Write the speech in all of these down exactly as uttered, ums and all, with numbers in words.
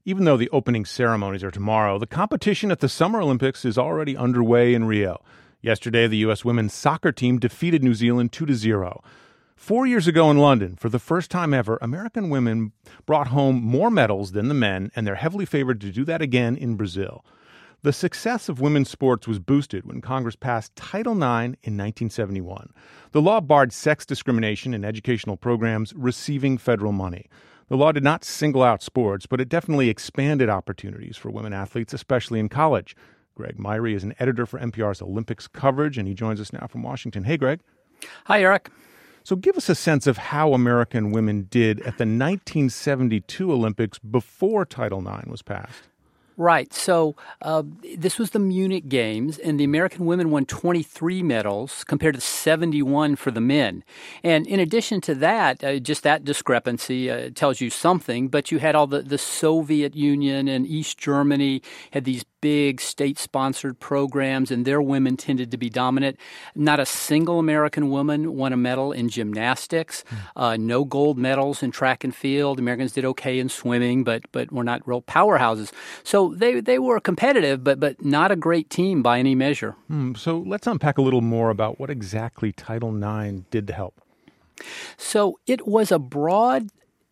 Even though the opening ceremonies are tomorrow, the competition at the Summer Olympics is already underway in Rio. Yesterday, the U S women's soccer team defeated New Zealand two to zero. Four years ago in London, for the first time ever, American women brought home more medals than the men, and they're heavily favored to do that again in Brazil. The success of women's sports was boosted when Congress passed Title nine in nineteen seventy-one. The law barred sex discrimination in educational programs receiving federal money. The law did not single out sports, but it definitely expanded opportunities for women athletes, especially in college. Greg Myre is an editor for N P R's Olympics coverage, and he joins us now from Washington. Hey, Greg. Hi, Eric. So give us a sense of how American women did at the nineteen seventy-two Olympics before Title nine was passed. Right. So uh, this was the Munich Games, and the American women won twenty-three medals compared to seventy-one for the men. And in addition to that, uh, just that discrepancy uh, tells you something, but you had all the, the Soviet Union and East Germany had these big state-sponsored programs, and their women tended to be dominant. Not a single American woman won a medal in gymnastics, mm. uh, no gold medals in track and field. Americans did okay in swimming, but but were not real powerhouses. So they they were competitive, but but not a great team by any measure. Mm, so let's unpack a little more about what exactly Title nine did to help. So it was a broad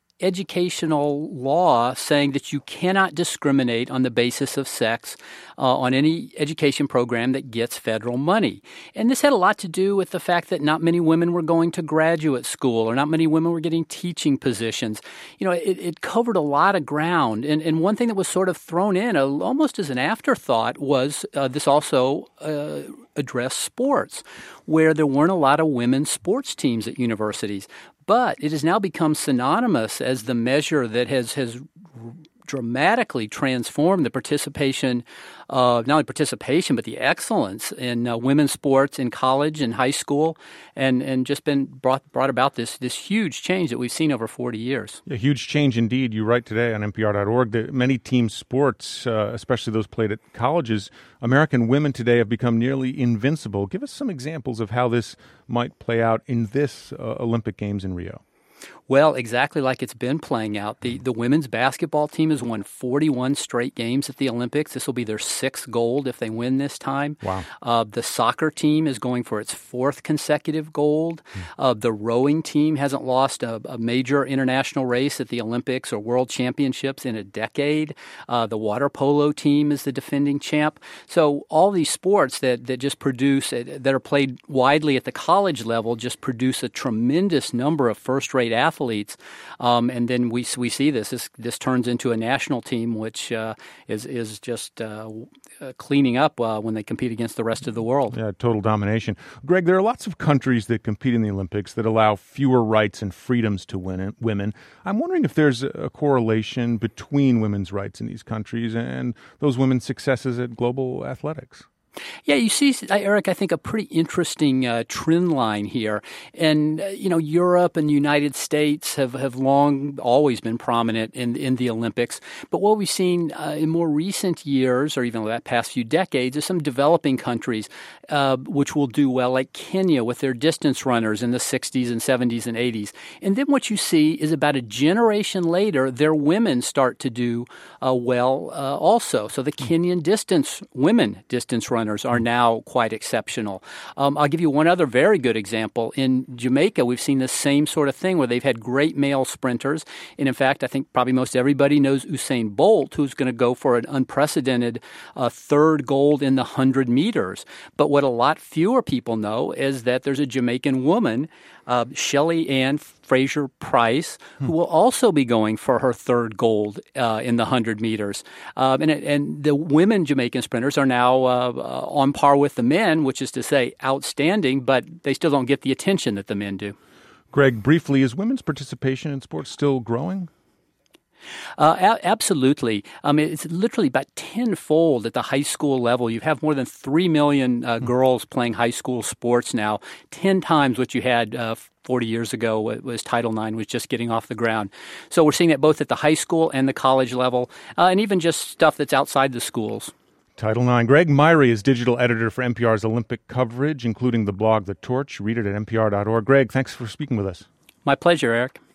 educational law saying that you cannot discriminate on the basis of sex uh, on any education program that gets federal money. And this had a lot to do with the fact that not many women were going to graduate school or not many women were getting teaching positions. You know, it, it covered a lot of ground. And, and one thing that was sort of thrown in uh, almost as an afterthought was uh, this also uh, addressed sports, where there weren't a lot of women's sports teams at universities. But it has now become synonymous as the measure that has, has dramatically transformed the participation, uh, not only participation, but the excellence in uh, women's sports in college and high school, and, and just been brought brought about this this huge change that we've seen over forty years. A huge change indeed. You write today on N P R dot org that many team sports, uh, especially those played at colleges, American women today have become nearly invincible. Give us some examples of how this might play out in this uh, Olympic Games in Rio. Well, exactly like it's been playing out. The the women's basketball team has won forty-one straight games at the Olympics. This will be their sixth gold if they win this time. Wow. Uh, the soccer team is going for its fourth consecutive gold. Mm. Uh, the rowing team hasn't lost a, a major international race at the Olympics or World Championships in a decade. Uh, the water polo team is the defending champ. So all these sports that, that just produce, that are played widely at the college level, just produce a tremendous number of first-rate athletes. Athletes, um, and then we we see this. This this turns into a national team, which uh, is is just uh, uh, cleaning up uh, when they compete against the rest of the world. Yeah, total domination. Greg, there are lots of countries that compete in the Olympics that allow fewer rights and freedoms to women. I'm wondering if there's a correlation between women's rights in these countries and those women's successes at global athletics. Yeah, you see, Eric, I think a pretty interesting uh, trend line here. And, uh, you know, Europe and the United States have, have long always been prominent in, in the Olympics. But what we've seen uh, in more recent years, or even the past few decades, is some developing countries uh, which will do well, like Kenya with their distance runners in the sixties and seventies and eighties. And then what you see is about a generation later, their women start to do uh, well uh, also. So the Kenyan distance, women distance runners are now quite exceptional. Um, I'll give you one other very good example. In Jamaica, we've seen the same sort of thing where they've had great male sprinters. And in fact, I think probably most everybody knows Usain Bolt, who's going to go for an unprecedented uh, third gold in the one hundred meters. But what a lot fewer people know is that there's a Jamaican woman, uh, Shelly Ann Fraser-Price, hmm. who will also be going for her third gold uh, in the one hundred meters. Um, and, and the women Jamaican sprinters are now uh, uh, on par with the men, which is to say outstanding, but they still don't get the attention that the men do. Greg, briefly, is women's participation in sports still growing? Uh, a- absolutely. Um, it's literally about tenfold at the high school level. You have more than three million uh, girls playing high school sports now, ten times what you had uh, forty years ago was Title nine was just getting off the ground. So we're seeing that both at the high school and the college level, uh, and even just stuff that's outside the schools. Title nine. Greg Myre is digital editor for N P R's Olympic coverage, including the blog The Torch. Read it at N P R dot org. Greg, thanks for speaking with us. My pleasure, Eric.